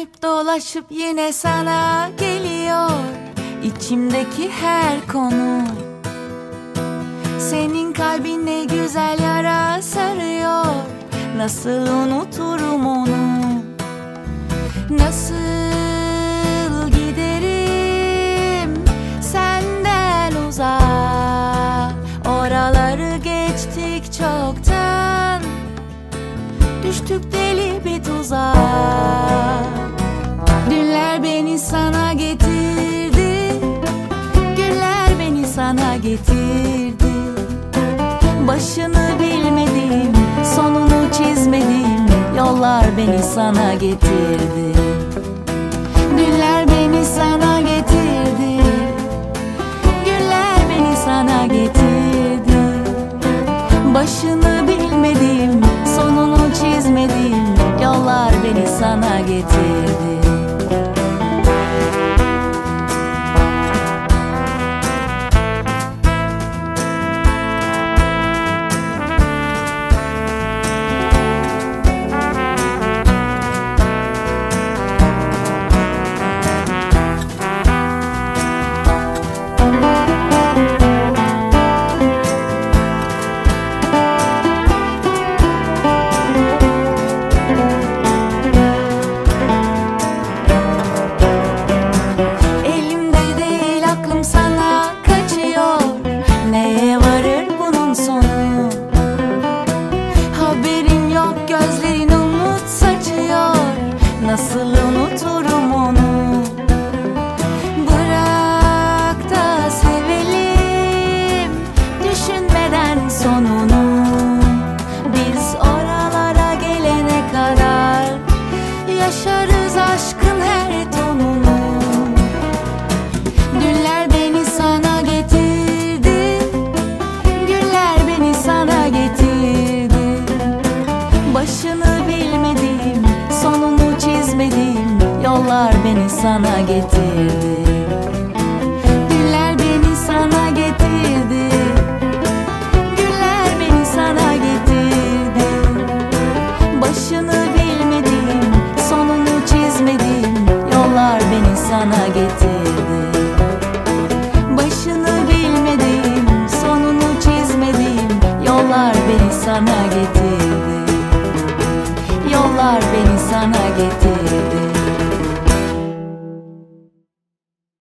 Dönüp dolaşıp yine sana geliyor İçimdeki her konu. Senin kalbin ne güzel yara sarıyor. Nasıl unuturum onu? Nasıl giderim senden uzağa? Oraları geçtik çoktan, düştük deli bir tuzağa. Dünler beni sana getirdi, güller beni sana getirdi. Başını bilmedim, sonunu çizmedim, yollar beni sana getirdi. Dünler beni sana getirdi, güller beni sana getirdi. Başını bilmedim, sonunu çizmedim, yollar beni sana getirdi. Nasıl unuturum onu? Bırak da sevelim, düşünmeden sonunu. Biz oralara gelene kadar yaşarız aşkın her tonunu. Dünler beni sana getirdi, güller beni sana getirdi. Başını bilmedim, sonunu çizmedim, yollar beni sana getirdi. Güller beni sana getirdi, güller beni sana getirdi. Başını bilmedim, sonunu çizmedim, yollar beni sana getirdi. Başını bilmedim, sonunu çizmedim, yollar beni sana getirdi. Yollar beni sana getirdi.